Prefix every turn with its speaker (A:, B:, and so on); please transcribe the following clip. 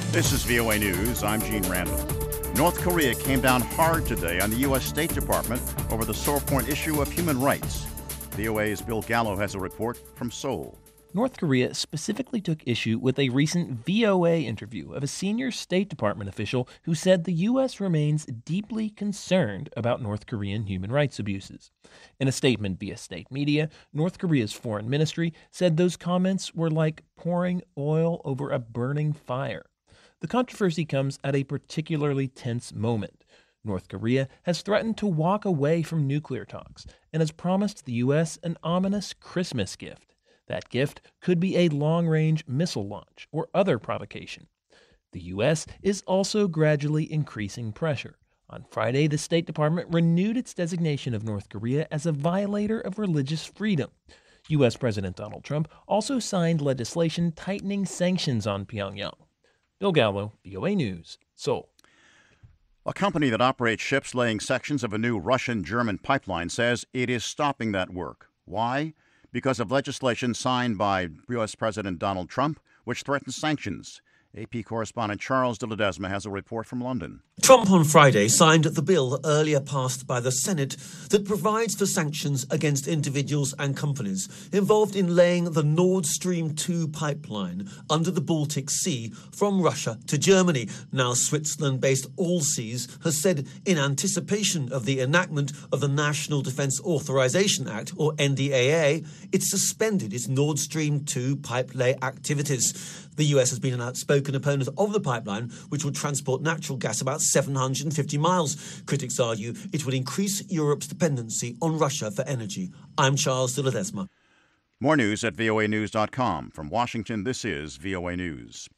A: This is VOA News. I'm Gene Randall. North Korea came down hard today on the U.S. State Department over the sore point issue of human rights. VOA's Bill Gallo has a report from Seoul.
B: North Korea specifically took issue with a recent VOA interview of a senior State Department official who said the U.S. remains deeply concerned about North Korean human rights abuses. In a statement via state media, North Korea's foreign ministry said those comments were like pouring oil over a burning fire. The controversy comes at a particularly tense moment. North Korea has threatened to walk away from nuclear talks and has promised the U.S. an ominous Christmas gift. That gift could be a long-range missile launch or other provocation. The U.S. is also gradually increasing pressure. On Friday, the State Department renewed its designation of North Korea as a violator of religious freedom. U.S. President Donald Trump also signed legislation tightening sanctions on Pyongyang. Bill Gallo, VOA News, Seoul.
A: A company that operates ships laying sections of a new Russian-German pipeline says it is stopping that work. Why? Because of legislation signed by U.S. President Donald Trump, which threatens sanctions. AP correspondent Charles de Ledesma has a report from London.
C: Trump on Friday signed the bill earlier passed by the Senate that provides for sanctions against individuals and companies involved in laying the Nord Stream 2 pipeline under the Baltic Sea from Russia to Germany. Now Switzerland-based Allseas has said in anticipation of the enactment of the National Defence Authorization Act, or NDAA, it suspended its Nord Stream 2 pipe lay activities. The US has been an outspoken opponent of the pipeline, which will transport natural gas about 750 miles. Critics argue it would increase Europe's dependency on Russia for energy. I'm Charles de Ledesma.
A: More news at voanews.com. From Washington, this is VOA News.